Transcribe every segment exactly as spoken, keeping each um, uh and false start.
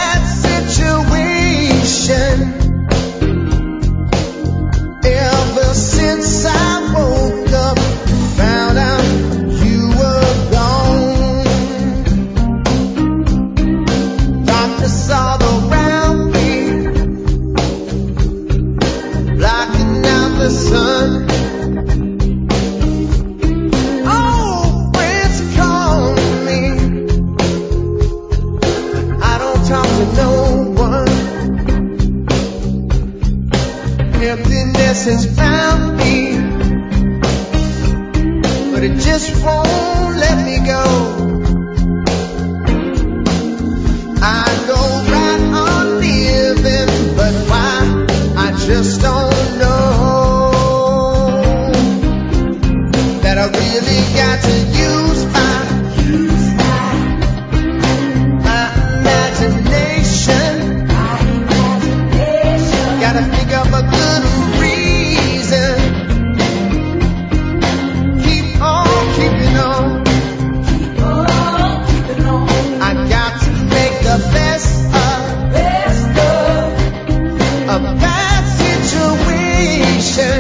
bad situation. Ever since I woke up, found out you were gone. Darkness all around me, blocking out the sun. Oh, friends call me, I don't talk to no one. Emptiness has found me, but it just won't let me go. I go right on living, but why? I just don't know. That I really got to use my, my imagination. Gotta think of a good reason. Keep on keeping on. I got to make the best of a bad situation.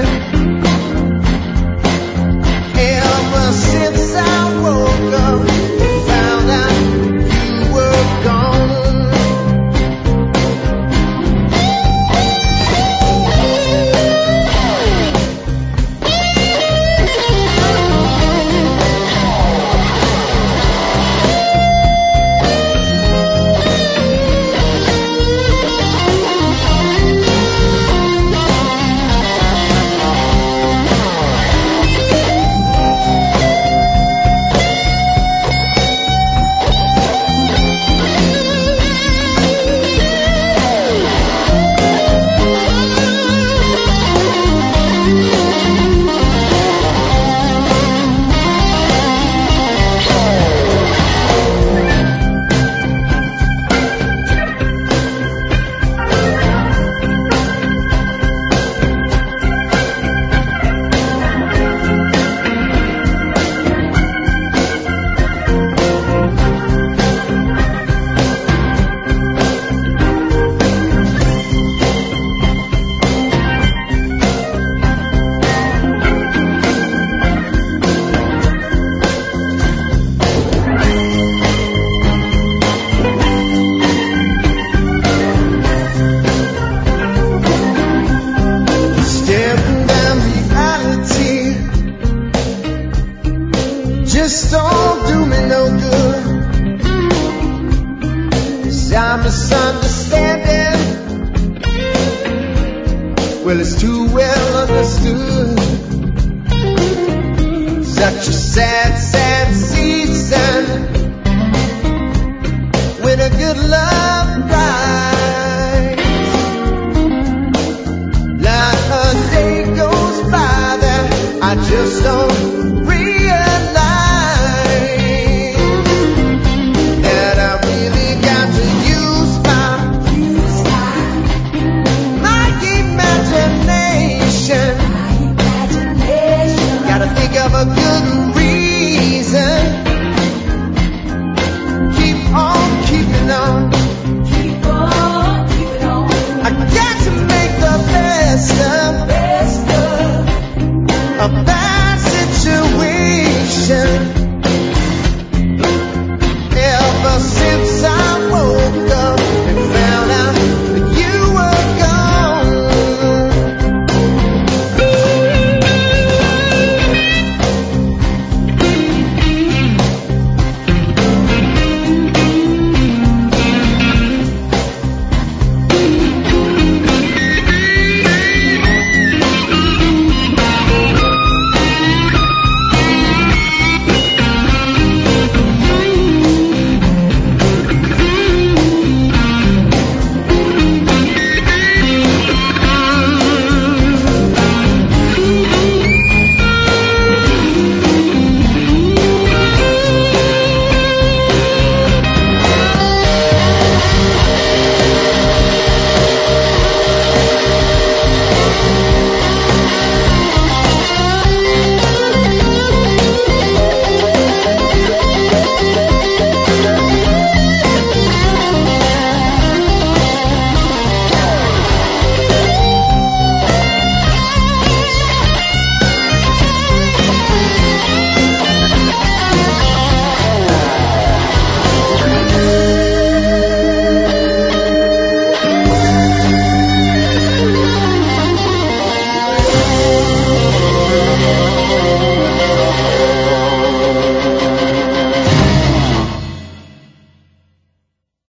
Ever since I woke up, found out you were gone. Staring down reality just don't do me no good. 'Cause I'm misunderstanding, well, it's too well understood. Such a sad, sad season when a good love